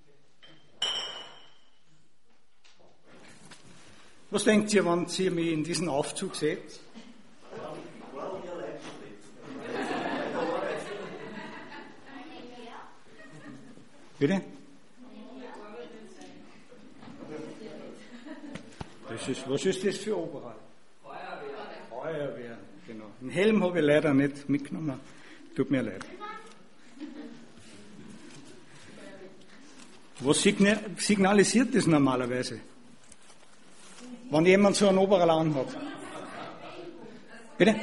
Was denkt ihr, wenn ihr mich in diesen Aufzug seht? Bitte? Was ist das für Oberall? Feuerwehr, genau. Den Helm habe ich leider nicht mitgenommen. Tut mir leid. Was signalisiert das normalerweise? Wenn jemand so einen Oberall anhat? Bitte?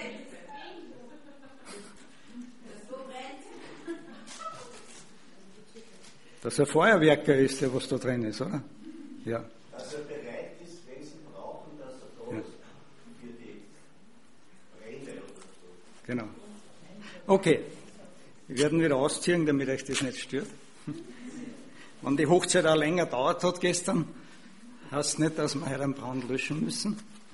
Dass er Feuerwerker ist, der was da drin ist, oder? Ja. Dass er bereit ist, wenn sie brauchen, dass er da ist für die Brände oder so. Genau. Okay. Wir werden wieder ausziehen, damit euch das nicht stört. Wenn die Hochzeit auch länger dauert hat gestern, heißt nicht, dass wir heute einen Brand löschen müssen.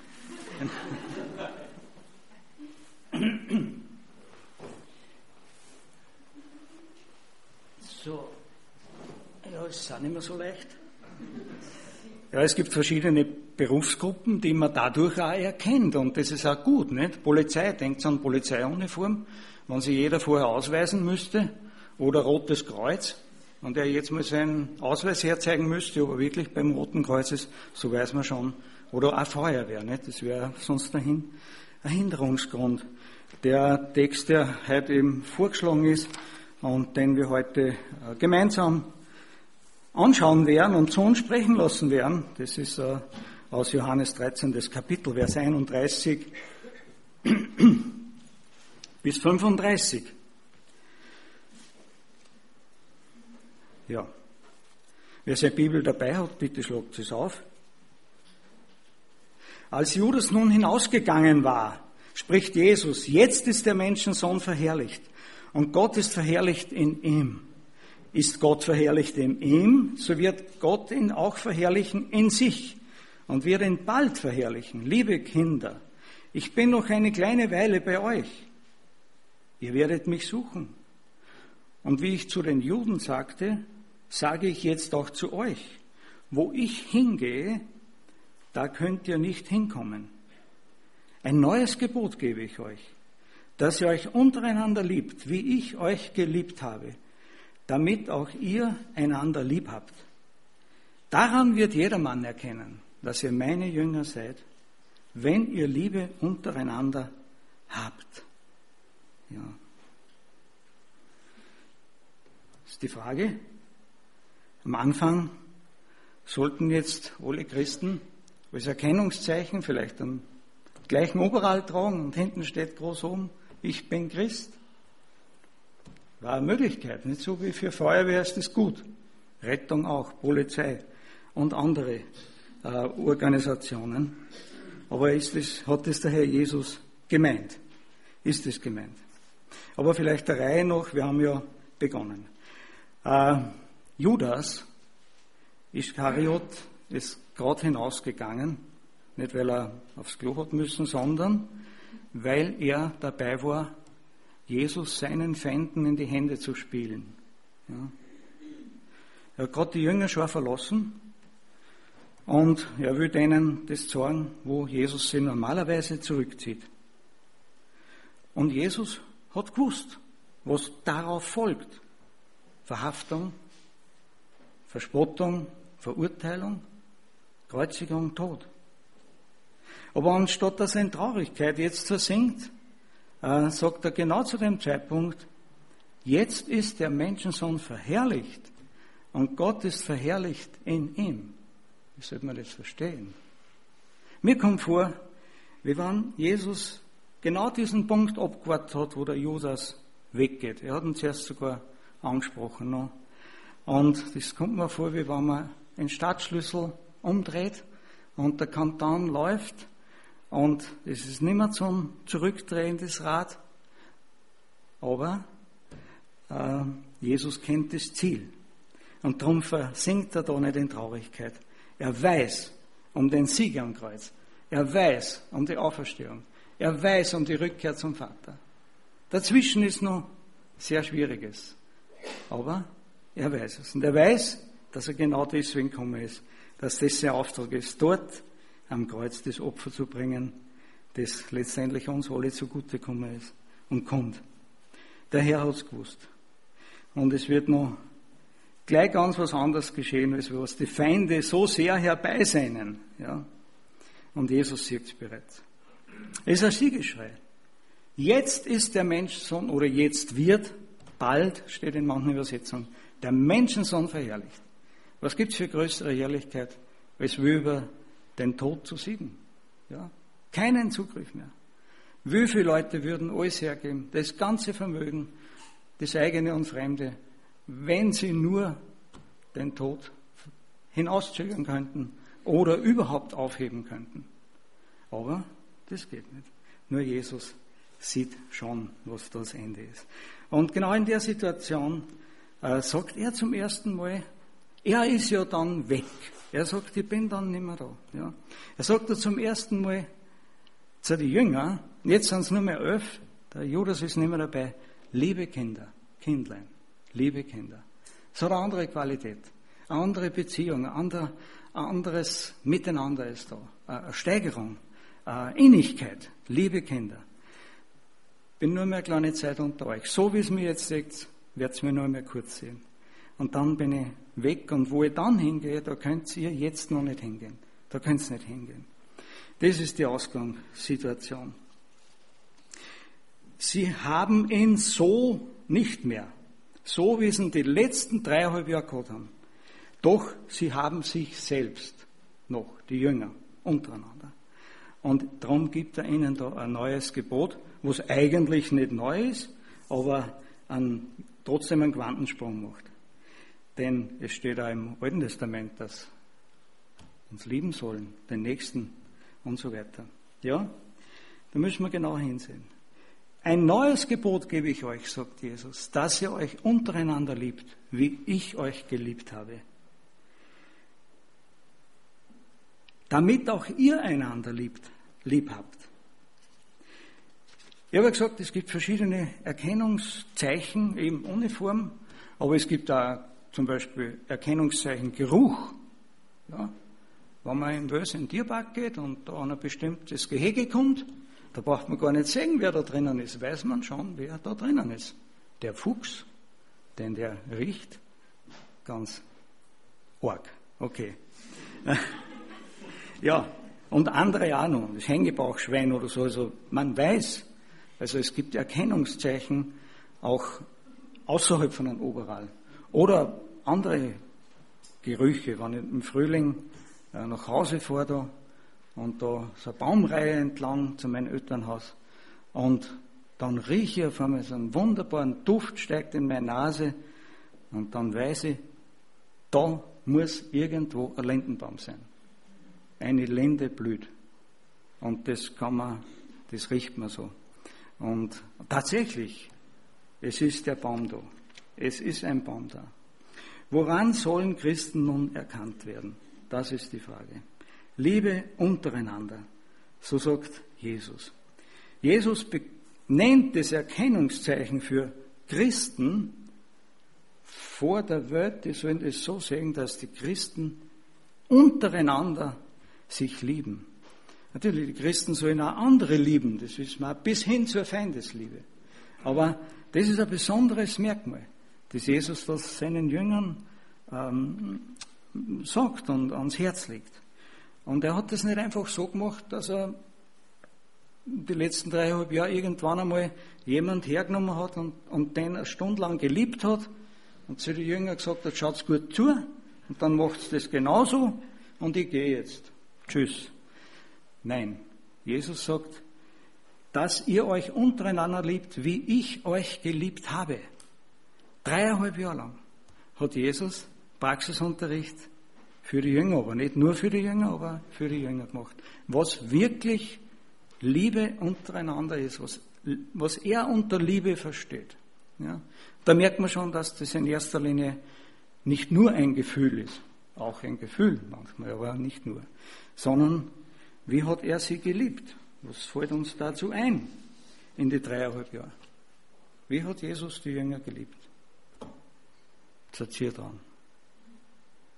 So. Ja, es ist auch nicht mehr so leicht. Ja, es gibt verschiedene Berufsgruppen, die man dadurch auch erkennt. Und das ist auch gut, nicht? Polizei, denkt an Polizeiuniform, wenn sich jeder vorher ausweisen müsste, oder Rotes Kreuz, wenn der jetzt mal seinen Ausweis herzeigen müsste, ob er wirklich beim Roten Kreuz ist, so weiß man schon. Oder auch Feuerwehr, nicht? Das wäre sonst ein Hinderungsgrund. Der Text, der heute eben vorgeschlagen ist und den wir heute gemeinsam anschauen werden und zu uns sprechen lassen werden, das ist aus Johannes 13, das Kapitel, Vers 31 bis 35. Ja. Wer seine Bibel dabei hat, bitte schlagt es auf. Als Judas nun hinausgegangen war, spricht Jesus, jetzt ist der Menschensohn verherrlicht und Gott ist verherrlicht in ihm. Ist Gott verherrlicht in ihm, so wird Gott ihn auch verherrlichen in sich und wird ihn bald verherrlichen. Liebe Kinder, ich bin noch eine kleine Weile bei euch. Ihr werdet mich suchen. Und wie ich zu den Juden sagte, sage ich jetzt auch zu euch. Wo ich hingehe, da könnt ihr nicht hinkommen. Ein neues Gebot gebe ich euch, dass ihr euch untereinander liebt, wie ich euch geliebt habe, damit auch ihr einander lieb habt. Daran wird jedermann erkennen, dass ihr meine Jünger seid, wenn ihr Liebe untereinander habt. Ja. Das ist die Frage. Am Anfang sollten jetzt alle Christen als Erkennungszeichen vielleicht einen gleichen Oberall tragen und hinten steht groß oben, ich bin Christ. War eine Möglichkeit, nicht so wie für Feuerwehr ist das gut. Rettung auch, Polizei und andere Organisationen. Aber hat das der Herr Jesus gemeint? Ist es gemeint? Aber vielleicht der Reihe nach, wir haben ja begonnen. Judas Iskariot ist gerade hinausgegangen, nicht weil er aufs Klo hat müssen, sondern weil er dabei war, Jesus seinen Feinden in die Hände zu spielen. Ja. Er hat gerade die Jünger schon verlassen und er will denen das sagen, wo Jesus sie normalerweise zurückzieht. Und Jesus hat gewusst, was darauf folgt. Verhaftung, Verspottung, Verurteilung, Kreuzigung, Tod. Aber anstatt dass er in Traurigkeit jetzt versinkt, sagt er genau zu dem Zeitpunkt, jetzt ist der Menschensohn verherrlicht und Gott ist verherrlicht in ihm. Wie sollte man das verstehen? Mir kommt vor, wie wenn Jesus genau diesen Punkt abgewartet hat, wo der Judas weggeht. Er hat ihn zuerst sogar angesprochen noch. Und das kommt mir vor, wie wenn man den Startschlüssel umdreht und der Kanton läuft und es ist nicht mehr zum Zurückdrehen des Rad, aber Jesus kennt das Ziel und darum versinkt er da nicht in Traurigkeit. Er weiß um den Sieg am Kreuz, er weiß um die Auferstehung, er weiß um die Rückkehr zum Vater. Dazwischen ist noch sehr Schwieriges, aber er weiß es und er weiß, dass er genau deswegen gekommen ist, dass das sein Auftrag ist, dort am Kreuz das Opfer zu bringen, das letztendlich uns alle zugute gekommen ist und kommt. Der Herr hat es gewusst. Und es wird noch gleich ganz was anderes geschehen, als was die Feinde so sehr herbeisehnen. Ja? Und Jesus sieht es bereits. Es ist ein Siegesschrei. Jetzt ist der Menschensohn, oder jetzt wird, bald, steht in manchen Übersetzungen, der Menschensohn verherrlicht. Was gibt es für größere Herrlichkeit, als wir über den Tod zu siegen? Ja? Keinen Zugriff mehr. Wie viele Leute würden alles hergeben, das ganze Vermögen, das eigene und Fremde, wenn sie nur den Tod hinauszögern könnten oder überhaupt aufheben könnten. Aber das geht nicht. Nur Jesus sieht schon, was das Ende ist. Und genau in der Situation sagt er zum ersten Mal, er ist ja dann weg. Er sagt, ich bin dann nicht mehr da. Ja. Er sagt zum ersten Mal zu den Jüngern, jetzt sind es nur mehr 11, der Judas ist nicht mehr dabei, liebe Kinder, Kindlein, liebe Kinder. Es hat eine andere Qualität, eine andere Beziehung, ein anderes Miteinander ist da, eine Steigerung, eine Innigkeit, liebe Kinder. Bin nur mehr eine kleine Zeit unter euch. So wie es mir jetzt seht, werdet ihr mir nur mehr kurz sehen. Und dann bin ich weg und wo ich dann hingehe, da könnt ihr jetzt noch nicht hingehen. Da könnt ihr nicht hingehen. Das ist die Ausgangssituation. Sie haben ihn so nicht mehr. So wie sie ihn die letzten 3,5 Jahre gehabt haben. Doch sie haben sich selbst noch, die Jünger, untereinander. Und darum gibt er ihnen da ein neues Gebot, was eigentlich nicht neu ist, aber trotzdem einen Quantensprung macht. Denn es steht auch im Alten Testament, dass wir uns lieben sollen, den Nächsten und so weiter. Ja, da müssen wir genau hinsehen. Ein neues Gebot gebe ich euch, sagt Jesus, dass ihr euch untereinander liebt, wie ich euch geliebt habe. Damit auch ihr einander lieb habt. Ich habe gesagt, es gibt verschiedene Erkennungszeichen, eben ohne Form, aber es gibt auch zum Beispiel Erkennungszeichen Geruch. Ja, wenn man in Wels in den Tierpark geht und da an ein bestimmtes Gehege kommt, da braucht man gar nicht sehen, wer da drinnen ist, weiß man schon, wer da drinnen ist. Der Fuchs, denn der riecht ganz arg. Okay. Ja, und andere auch noch, das Hängebauchschwein oder so, also man weiß, also es gibt Erkennungszeichen auch außerhalb von einem Oberall. Oder andere Gerüche, wenn ich im Frühling nach Hause fahre da, und da ist eine Baumreihe entlang zu meinem Elternhaus und dann rieche ich auf einmal so einen wunderbaren Duft, steigt in meine Nase und dann weiß ich, da muss irgendwo ein Lindenbaum sein. Eine Linde blüht. Und das riecht man so. Und tatsächlich, es ist der Baum da. Es ist ein Baum da. Woran sollen Christen nun erkannt werden? Das ist die Frage. Liebe untereinander, so sagt Jesus. Jesus nennt das Erkennungszeichen für Christen vor der Welt, die sollen es so sehen, dass die Christen untereinander sich lieben. Natürlich, die Christen sollen auch andere lieben, das wissen wir, bis hin zur Feindesliebe. Aber das ist ein besonderes Merkmal, das Jesus das seinen Jüngern sagt und ans Herz legt. Und er hat das nicht einfach so gemacht, dass er die letzten 3,5 Jahre irgendwann einmal jemand hergenommen hat und den eine Stunde lang geliebt hat und zu den Jüngern gesagt hat, schaut's gut zu und dann macht's das genauso und ich gehe jetzt. Tschüss. Nein, Jesus sagt, dass ihr euch untereinander liebt, wie ich euch geliebt habe. 3,5 Jahre lang hat Jesus Praxisunterricht für die Jünger, aber nicht nur für die Jünger, aber für die Jünger gemacht. Was wirklich Liebe untereinander ist, was er unter Liebe versteht. Ja? Da merkt man schon, dass das in erster Linie nicht nur ein Gefühl ist, auch ein Gefühl manchmal, aber nicht nur, sondern wie hat er sie geliebt? Was fällt uns dazu ein in die 3,5 Jahre? Wie hat Jesus die Jünger geliebt? Seid ihr dran.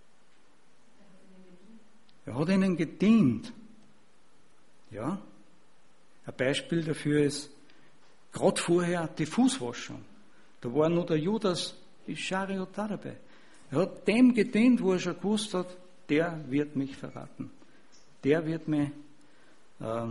Er hat ihnen gedient. Ja? Ein Beispiel dafür ist, gerade vorher die Fußwaschung. Da war nur der Judas Ischariot da dabei. Er hat dem gedient, wo er schon gewusst hat, der wird mich verraten. Der wird mich, der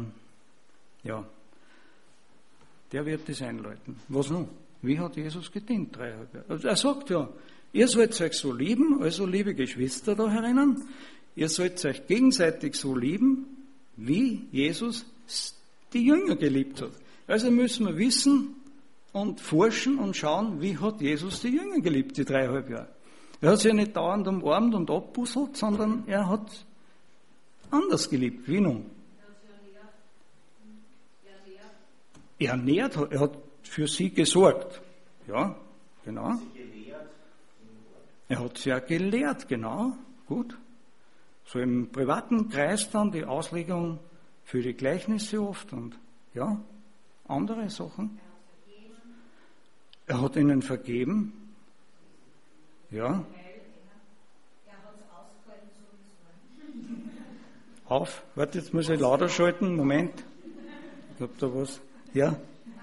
wird das einläuten. Was nun? Wie hat Jesus gedient? 3,5 Jahre. Also er sagt ja, ihr sollt euch so lieben, also liebe Geschwister da herinnen, ihr sollt euch gegenseitig so lieben, wie Jesus die Jünger geliebt hat. Also müssen wir wissen und forschen und schauen, wie hat Jesus die Jünger geliebt, die 3,5 Jahre. Er hat sie ja nicht dauernd umarmt und abbusselt, sondern er hat anders geliebt. Wie nun? Ernährt, er hat für sie gesorgt. Ja, genau. Er hat sie ja gelehrt, genau. Gut. So im privaten Kreis dann die Auslegung für die Gleichnisse oft und ja, andere Sachen. Er hat ihnen vergeben. Ja. Auf, warte, jetzt muss ich lauter schalten. Moment. Ich glaube, da was. Ja.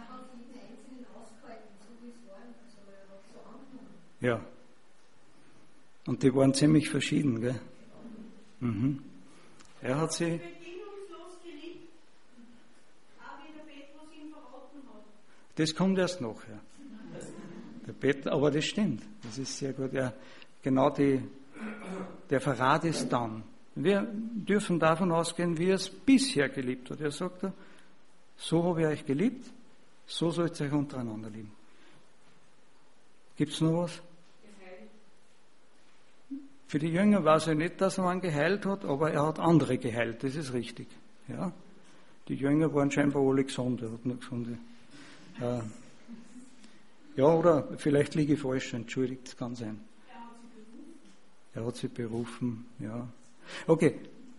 Ja. Und die waren ziemlich verschieden, gell? Mhm. Er hat sie. Das kommt erst nachher. Der Peter, aber das stimmt. Das ist sehr gut. Ja, genau der Verrat ist dann. Wir dürfen davon ausgehen, wie er es bisher geliebt hat. Er sagt, so habe ich euch geliebt, so sollt ihr euch untereinander lieben. Gibt es noch was? Für die Jünger weiß ich nicht, dass er einen geheilt hat, aber er hat andere geheilt, das ist richtig. Ja? Die Jünger waren scheinbar alle gesund, er hat nur gesunde. Ja, oder vielleicht liege ich falsch, entschuldigt, das kann sein. Er hat sie berufen, ja. Okay.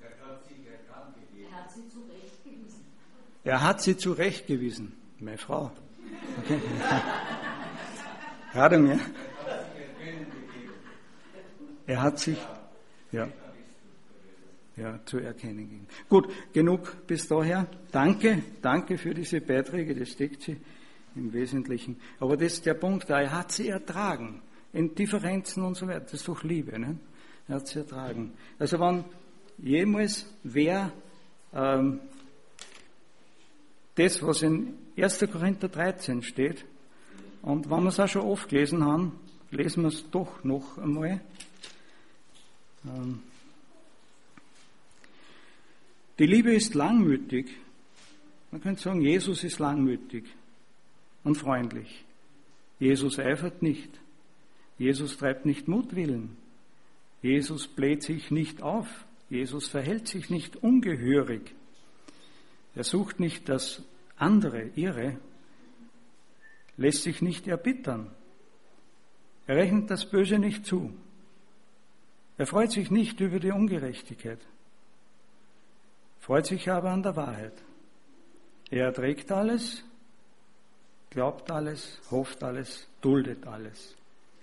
Er hat sie zurechtgewiesen, meine Frau. Okay. Hört er mir? Er hat sich, ja, zu erkennen gegeben. Gut, genug bis daher. Danke für diese Beiträge, das steckt sie im Wesentlichen. Aber das ist der Punkt, er hat sie ertragen. In Differenzen und so weiter, das ist doch Liebe, ne? Er hat sie ertragen. Also wenn jemals wer das, was in 1. Korinther 13 steht, und wenn wir es auch schon oft gelesen haben, lesen wir es doch noch einmal. Die Liebe ist langmütig. Man könnte sagen, Jesus ist langmütig und freundlich. Jesus eifert nicht. Jesus treibt nicht Mutwillen. Jesus bläht sich nicht auf. Jesus verhält sich nicht ungehörig. Er sucht nicht das andere, ihre, lässt sich nicht erbittern. Er rechnet das Böse nicht zu. Er freut sich nicht über die Ungerechtigkeit, freut sich aber an der Wahrheit. Er erträgt alles, glaubt alles, hofft alles, duldet alles.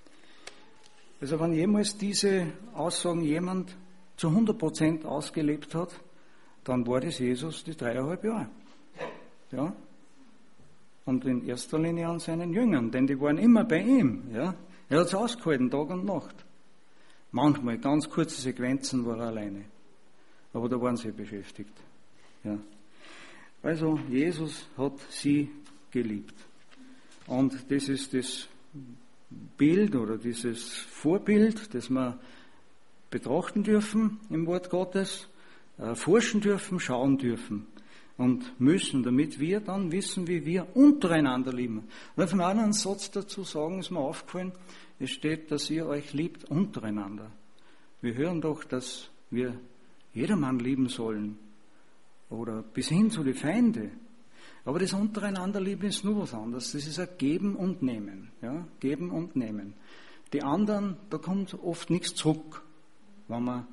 Also wenn jemals diese Aussagen jemand zu 100% ausgelebt hat, dann war das Jesus die 3,5 Jahre. Ja? Und in erster Linie an seinen Jüngern, denn die waren immer bei ihm. Ja? Er hat es ausgehalten, Tag und Nacht. Manchmal, ganz kurze Sequenzen war er alleine. Aber da waren sie beschäftigt. Ja. Also, Jesus hat sie geliebt. Und das ist das Bild oder dieses Vorbild, das wir betrachten dürfen im Wort Gottes, forschen dürfen, schauen dürfen und müssen, damit wir dann wissen, wie wir untereinander lieben. Und ich darf noch einen Satz dazu sagen, ist mir aufgefallen, es steht, dass ihr euch liebt untereinander. Wir hören doch, dass wir jedermann lieben sollen oder bis hin zu den Feinden. Aber das untereinander lieben ist nur was anderes. Das ist ein Geben und Nehmen. Ja? Geben und Nehmen. Die anderen, da kommt oft nichts zurück, wenn man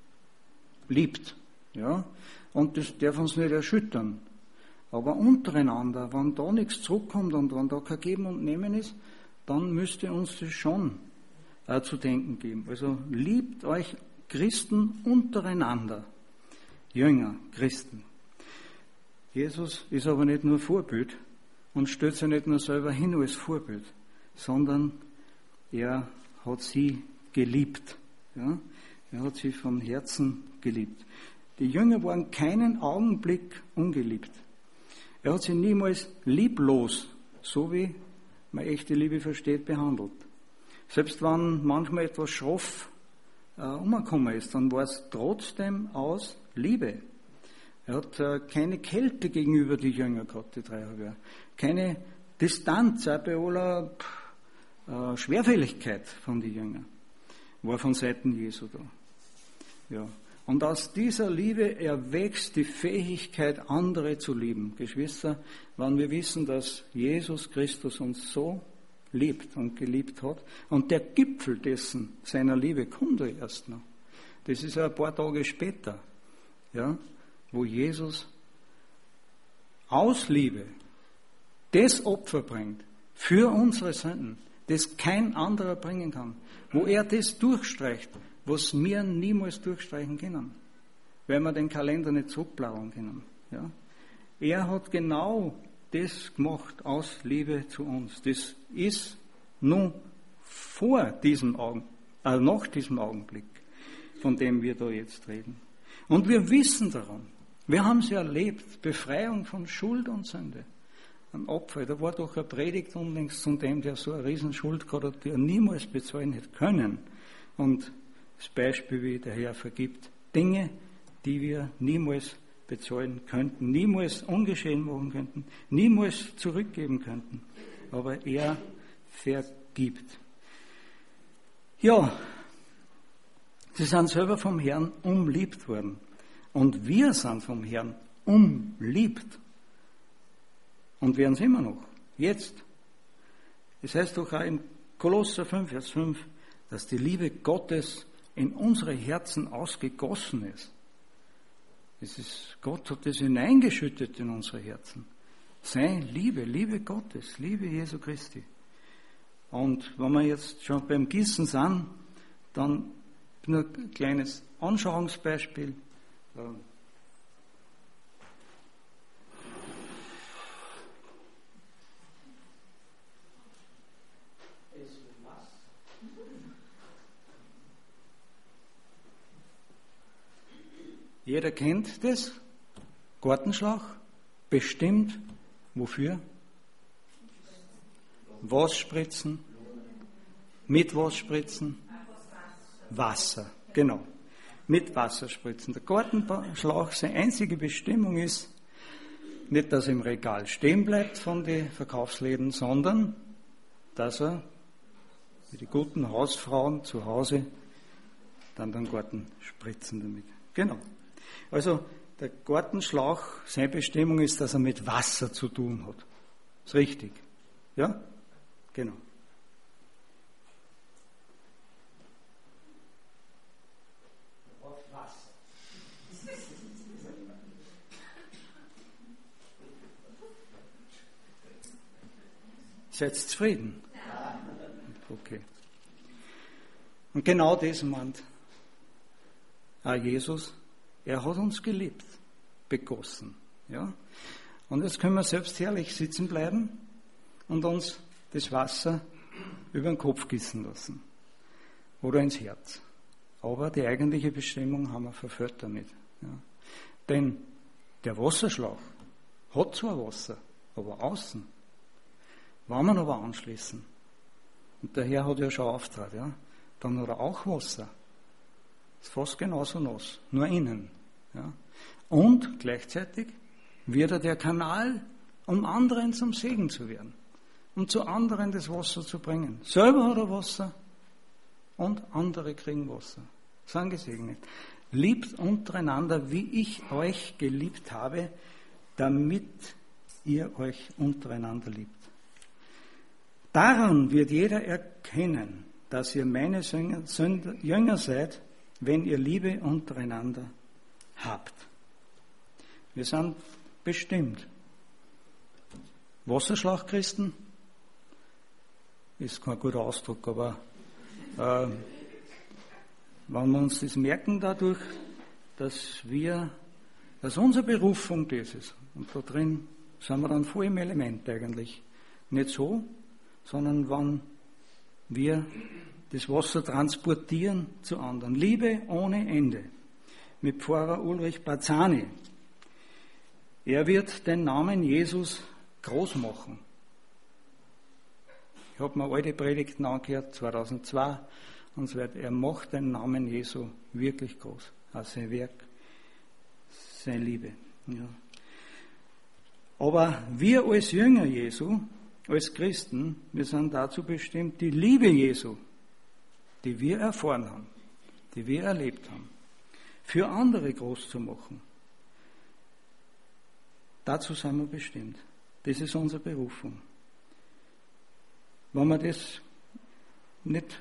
liebt. Ja? Und das darf uns nicht erschüttern. Aber untereinander, wenn da nichts zurückkommt und wenn da kein Geben und Nehmen ist, dann müsste uns das schon zu denken geben. Also liebt euch Christen untereinander. Jünger, Christen. Jesus ist aber nicht nur Vorbild und stellt sich nicht nur selber hin als Vorbild, sondern er hat sie geliebt. Ja? Er hat sie von Herzen geliebt. Die Jünger waren keinen Augenblick ungeliebt. Er hat sie niemals lieblos, so wie man echte Liebe versteht, behandelt. Selbst wenn manchmal etwas schroff umgekommen ist, dann war es trotzdem aus Liebe. Er hat keine Kälte gegenüber die Jünger gehabt, die 3,5 Jahre. Keine Distanz, auch bei aller Schwerfälligkeit von den Jüngern, war von Seiten Jesu da. Ja. Und aus dieser Liebe erwächst die Fähigkeit, andere zu lieben. Geschwister, wenn wir wissen, dass Jesus Christus uns so liebt und geliebt hat, und der Gipfel dessen, seiner Liebe, kommt ja erst noch. Das ist ja ein paar Tage später, ja, wo Jesus aus Liebe das Opfer bringt für unsere Sünden, das kein anderer bringen kann, wo er das durchstreicht, was wir niemals durchstreichen können, weil wir den Kalender nicht zurückblauen können. Ja? Er hat genau das gemacht aus Liebe zu uns. Das ist nun vor diesem nach diesem Augenblick, von dem wir da jetzt reden. Und wir wissen daran, wir haben es erlebt, Befreiung von Schuld und Sünde. Ein Opfer, da war doch eine Predigt unlängst von dem, der so eine Riesenschuld gehabt hat, die er niemals bezahlen hätte können. Und das Beispiel, wie der Herr vergibt, Dinge, die wir niemals bezahlen könnten, niemals ungeschehen machen könnten, niemals zurückgeben könnten. Aber er vergibt. Ja, sie sind selber vom Herrn umliebt worden. Und wir sind vom Herrn umliebt. Und werden es immer noch. Jetzt. Es heißt doch auch im Kolosser 5, Vers 5, dass die Liebe Gottes in unsere Herzen ausgegossen ist. Gott hat das hineingeschüttet in unsere Herzen. Seine Liebe, Liebe Gottes, Liebe Jesu Christi. Und wenn wir jetzt schon beim Gießen sind, dann nur ein kleines Anschauungsbeispiel. Jeder kennt das. Gartenschlauch, bestimmt. Wofür? Was spritzen? Mit was spritzen? Wasser, genau. Mit Wasser spritzen. Der Gartenschlauch, seine einzige Bestimmung ist, nicht, dass er im Regal stehen bleibt von den Verkaufsläden, sondern, dass er, wie die guten Hausfrauen zu Hause, dann den Garten spritzen damit. Genau. Also der Gartenschlauch, seine Bestimmung ist, dass er mit Wasser zu tun hat. Ist richtig. Ja? Genau. Seid ihr zufrieden? Okay. Und genau das meint auch Jesus. Er hat uns geliebt, begossen. Ja? Und jetzt können wir selbst herrlich sitzen bleiben und uns das Wasser über den Kopf gießen lassen. Oder ins Herz. Aber die eigentliche Bestimmung haben wir verfehlt damit. Ja? Denn der Wasserschlauch hat zwar Wasser, aber außen. Wenn wir ihn aber anschließen, und der Herr hat ja schon Auftrag, ja, dann hat er auch Wasser. Ist fast genauso nass, nur innen. Ja. Und gleichzeitig wird er der Kanal, um anderen zum Segen zu werden. Um zu anderen das Wasser zu bringen. Selber hat er Wasser und andere kriegen Wasser. Sind gesegnet. Liebt untereinander, wie ich euch geliebt habe, damit ihr euch untereinander liebt. Daran wird jeder erkennen, dass ihr meine Jünger seid, wenn ihr Liebe untereinander habt. Wir sind bestimmt. Wasserschlauchchristen ist kein guter Ausdruck, aber wenn wir uns das merken dadurch, dass wir dass unsere Berufung das ist. Und da drin sind wir dann voll im Element eigentlich. Nicht so, sondern wenn wir das Wasser transportieren zu anderen. Liebe ohne Ende. Mit Pfarrer Ulrich Bazzani. Er wird den Namen Jesus groß machen. Ich habe mir alte Predigten angehört, 2002, und so weiter. Er macht den Namen Jesu wirklich groß. Also sein Werk, seine Liebe. Ja. Aber wir als Jünger Jesu, als Christen, wir sind dazu bestimmt, die Liebe Jesu, die wir erfahren haben, die wir erlebt haben, für andere groß zu machen. Dazu sind wir bestimmt. Das ist unsere Berufung. Wenn wir das nicht,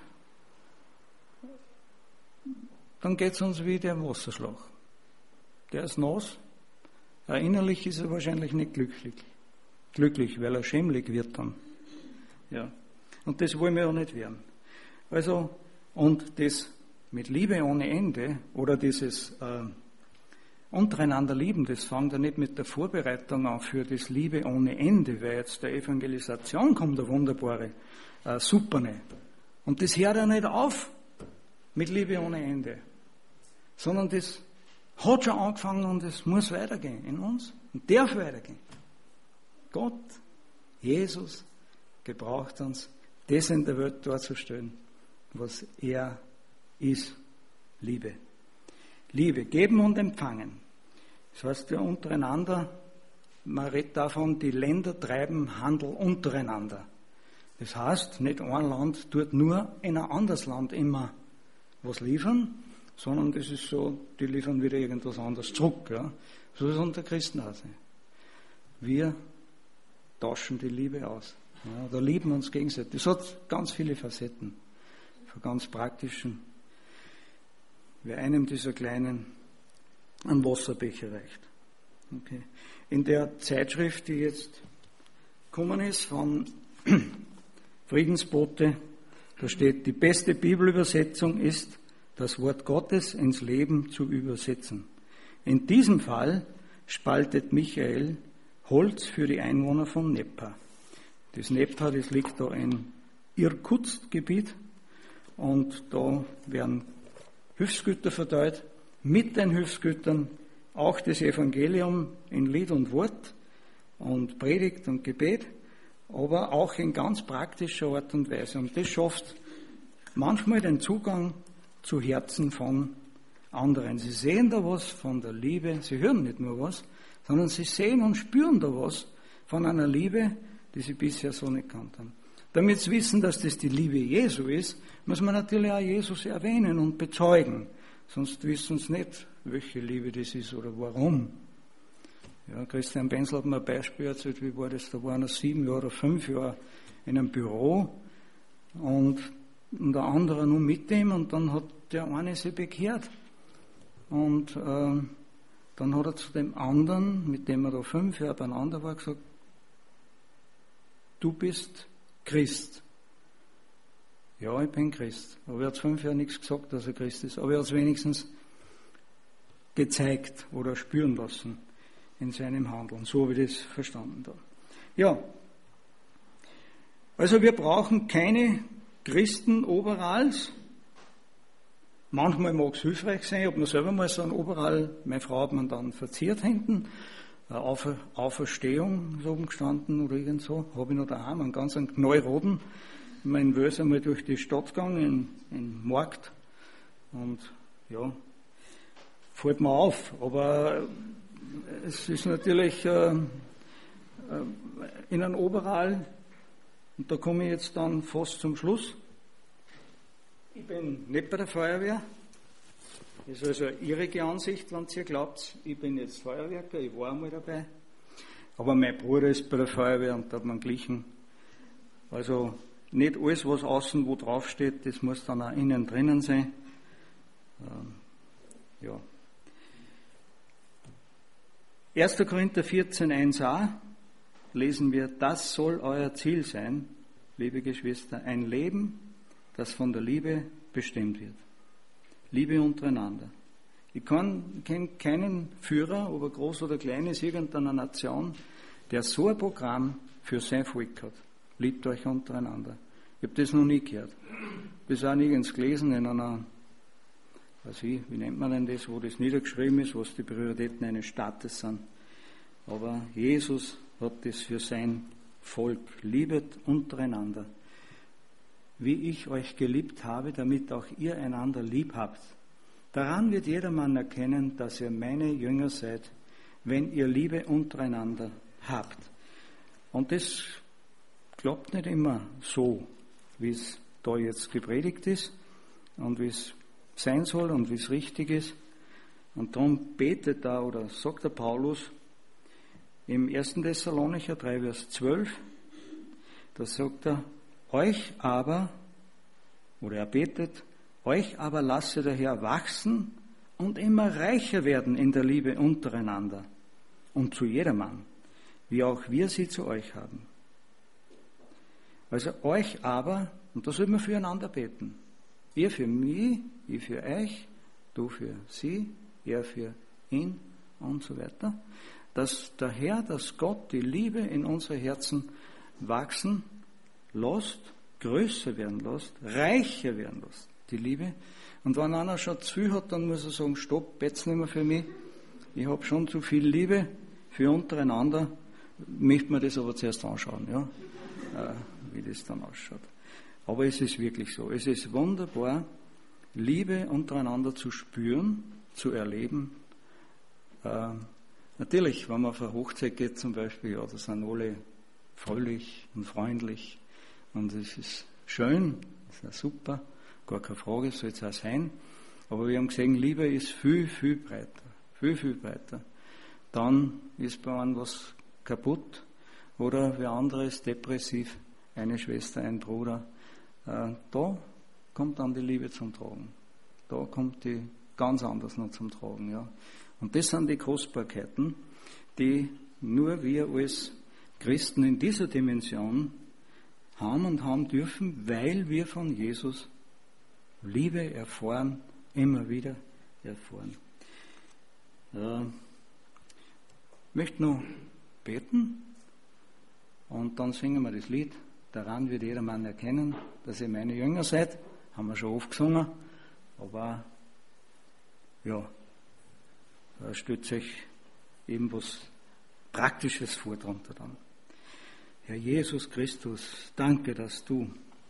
dann geht es uns wie der Wasserschlag. Der ist nass, innerlich ist er wahrscheinlich nicht glücklich, weil er schämlich wird dann. Ja. Und das wollen wir auch nicht werden. Also, und das mit Liebe ohne Ende oder dieses untereinander lieben, das fängt ja nicht mit der Vorbereitung an für das Liebe ohne Ende, weil jetzt der Evangelisation kommt, der wunderbare Superne. Und das hört ja nicht auf mit Liebe ohne Ende, sondern das hat schon angefangen und es muss weitergehen in uns und darf weitergehen. Gott, Jesus, gebraucht uns, das in der Welt darzustellen, was er ist. Liebe. Liebe, geben und empfangen. Das heißt ja untereinander, man redet davon, die Länder treiben Handel untereinander. Das heißt, nicht ein Land tut nur in ein anderes Land immer was liefern, sondern das ist so, die liefern wieder irgendwas anderes zurück. Ja. So ist es unter Christen auch. Wir tauschen die Liebe aus. Ja, da lieben wir uns gegenseitig. Das hat ganz viele Facetten, von ganz praktischen. Wer einem dieser kleinen einen Wasserbecher reicht. Okay. In der Zeitschrift, die jetzt gekommen ist, von Friedensbote, da steht, die beste Bibelübersetzung ist, das Wort Gottes ins Leben zu übersetzen. In diesem Fall spaltet Michael Holz für die Einwohner von Nepa. Das Nepa, das liegt da in Irkutsk-Gebiet und da werden Hilfsgüter verteilt, mit den Hilfsgütern auch das Evangelium in Lied und Wort und Predigt und Gebet, aber auch in ganz praktischer Art und Weise. Und das schafft manchmal den Zugang zu Herzen von anderen. Sie sehen da was von der Liebe, sie hören nicht nur was, sondern sie sehen und spüren da was von einer Liebe, die sie bisher so nicht gekannt haben. Damit sie wissen, dass das die Liebe Jesu ist, muss man natürlich auch Jesus erwähnen und bezeugen. Sonst wissen sie nicht, welche Liebe das ist oder warum. Ja, Christian Benzel hat mir ein Beispiel erzählt, wie war das, da waren er 7 Jahre oder 5 Jahre in einem Büro und der andere nur mit ihm und dann hat der eine sich bekehrt. Und dann hat er zu dem anderen, mit dem er da 5 Jahre beieinander war, gesagt, du bist Christ. Ja, ich bin Christ. Aber er hat 5 Jahre nichts gesagt, dass er Christ ist. Aber er hat es wenigstens gezeigt oder spüren lassen in seinem Handeln. So habe ich das verstanden da. Ja, also wir brauchen keine Christen Overalls. Manchmal mag es hilfreich sein. Ich habe mir selber mal so ein Overall, meine Frau hat mir dann verziert hinten. Auferstehung ist oben gestanden oder irgend so. Habe ich noch daheim, einen ganz knallroten. Ich bin in Wels einmal durch die Stadt gegangen, in den Markt. Und ja, fällt mir auf. Aber es ist natürlich in einem Overall, und da komme ich jetzt dann fast zum Schluss. Ich bin nicht bei der Feuerwehr. Das ist also eine irrige Ansicht, wenn ihr glaubt, ich bin jetzt Feuerwerker, ich war einmal dabei. Aber mein Bruder ist bei der Feuerwehr und da hat man glichen. Also nicht alles, was außen wo draufsteht, das muss dann auch innen drinnen sein. Ja. 1. Korinther 14, 1a lesen wir, das soll euer Ziel sein, liebe Geschwister, ein Leben, das von der Liebe bestimmt wird. Liebe untereinander. Ich kenne keinen Führer, ob er groß oder klein ist, irgendeiner Nation, der so ein Programm für sein Volk hat. Liebt euch untereinander. Ich habe das noch nie gehört. Das auch nirgends gelesen in einer, wie nennt man denn das, wo das niedergeschrieben ist, was die Prioritäten eines Staates sind. Aber Jesus hat das für sein Volk. Liebet untereinander, wie ich euch geliebt habe, damit auch ihr einander lieb habt. Daran wird jedermann erkennen, dass ihr meine Jünger seid, wenn ihr Liebe untereinander habt. Und das klappt nicht immer so, wie es da jetzt gepredigt ist und wie es sein soll und wie es richtig ist. Und darum betet da oder sagt der Paulus im 1. Thessalonicher 3, Vers 12, da sagt er, euch aber, oder er betet, euch aber lasse der Herr wachsen und immer reicher werden in der Liebe untereinander und zu jedermann, wie auch wir sie zu euch haben. Also euch aber, und da soll man füreinander beten. Ihr für mich, ich für euch, du für sie, er für ihn und so weiter. Dass der Herr, dass Gott die Liebe in unsere Herzen wachsen lässt, größer werden lässt, reicher werden lässt, die Liebe. Und wenn einer schon zu viel hat, dann muss er sagen, stopp, bet's nicht mehr für mich. Ich habe schon zu viel Liebe für untereinander. Möchte man das aber zuerst anschauen, ja, wie das dann ausschaut. Aber es ist wirklich so. Es ist wunderbar, Liebe untereinander zu spüren, zu erleben. Natürlich, wenn man auf eine Hochzeit geht zum Beispiel, ja, da sind alle fröhlich und freundlich und es ist schön, das ist ja super, gar keine Frage, soll es auch sein. Aber wir haben gesehen, Liebe ist viel, viel breiter, viel, viel breiter. Dann ist bei einem was kaputt oder wer andere ist depressiv, eine Schwester, ein Bruder. Da kommt dann die Liebe zum Tragen. Da kommt die ganz anders noch zum Tragen, ja. Und das sind die Kostbarkeiten, die nur wir als Christen in dieser Dimension haben und haben dürfen, weil wir von Jesus Liebe erfahren, immer wieder erfahren. Ich möchte noch beten und dann singen wir das Lied. Daran wird jedermann erkennen, dass ihr meine Jünger seid. Haben wir schon oft gesungen, aber ja, da stellt sich eben was Praktisches vor drunter dann. Herr Jesus Christus, danke, dass du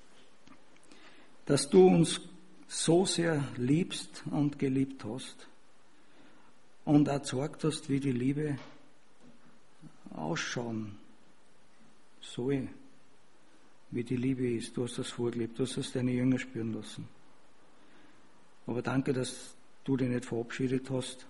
uns so sehr liebst und geliebt hast und auch gezeigt hast, wie die Liebe ausschauen soll, wie die Liebe ist. Du hast das vorgelebt, du hast es deine Jünger spüren lassen. Aber danke, dass du dich nicht verabschiedet hast,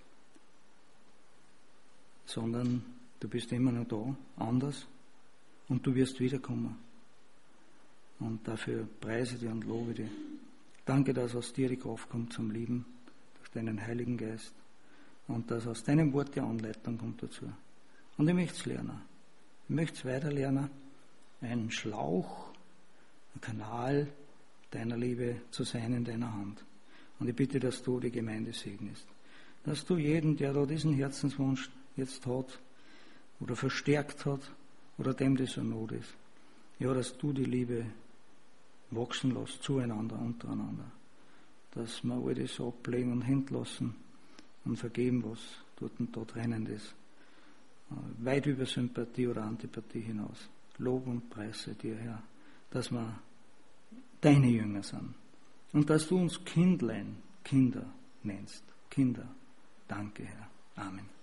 sondern du bist immer noch da, anders, und du wirst wiederkommen. Und dafür preise dich und lobe dich. Danke, dass aus dir die Kraft kommt zum Lieben, durch deinen Heiligen Geist, und dass aus deinem Wort die Anleitung kommt dazu. Und ich möchte es lernen. Ich möchte es weiter lernen, ein Schlauch, ein Kanal deiner Liebe zu sein in deiner Hand. Und ich bitte, dass du die Gemeinde segnest. Dass du jeden, der da diesen Herzenswunsch jetzt hat oder verstärkt hat oder dem das so Not ist, ja, dass du die Liebe wachsen lässt zueinander, untereinander. Dass wir all das ablegen und hinlassen und vergeben, was dort und da trennend ist. Weit über Sympathie oder Antipathie hinaus. Lob und Preise dir, Herr, dass wir deine Jünger sind. Und dass du uns Kindlein, Kinder nennst. Kinder. Danke, Herr. Amen.